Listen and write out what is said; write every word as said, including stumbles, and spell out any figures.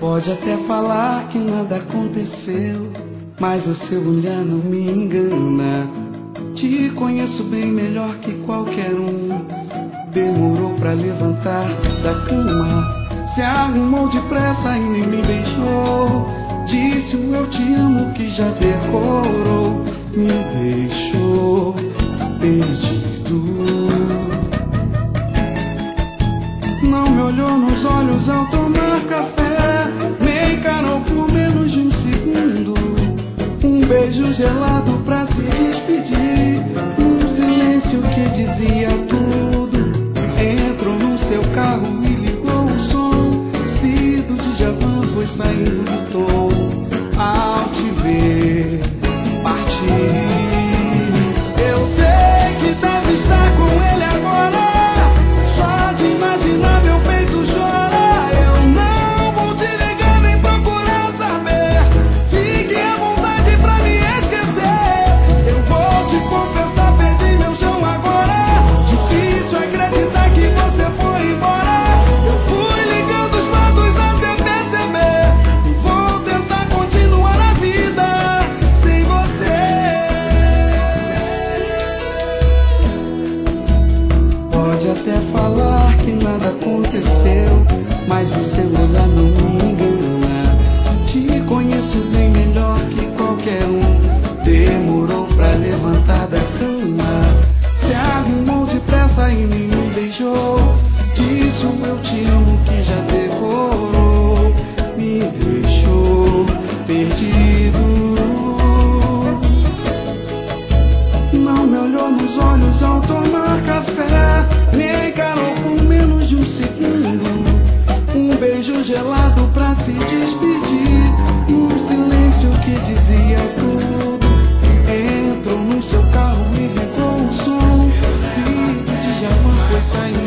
Pode até falar que nada aconteceu, mas o seu olhar não me engana. Te conheço bem melhor que qualquer um. Demorou pra levantar da cama, se arrumou depressa e nem me beijou. Disse o eu te amo que já decorou. Me deixou perdido. Não me olhou nos olhos ao tomar café, me encarou por menos de um segundo. Um beijo gelado pra se despedir, um silêncio que dizia tudo. Entrou no seu carro e ligou o som. Se do Djavan foi saindo do tom. Ao te ver partir, eu sei que deve estar com ele agora. Só de imaginar meu peito chora. Eu não vou te ligar nem procurar saber. Fique à vontade pra me esquecer. Eu vou te confessar, perdi meu chão agora. Difícil acreditar que você foi embora. Eu fui ligando os fatos até perceber. E vou tentar continuar a vida sem você. Pode até falar que nada aconteceu, mas o seu olhar não me engana. Te conheço bem melhor que qualquer um. Demorou pra levantar da cama, se arrumou depressa e nem me beijou. Disse o eu te amo que já decorou. Me deixou perdido. Não me olhou nos olhos ao tomar café, me encarou por menos de um segundo. Um beijo gelado pra se despedir, um silêncio que dizia tudo. Entrou no seu carro e ligou o som. Se do Djavan foi saindo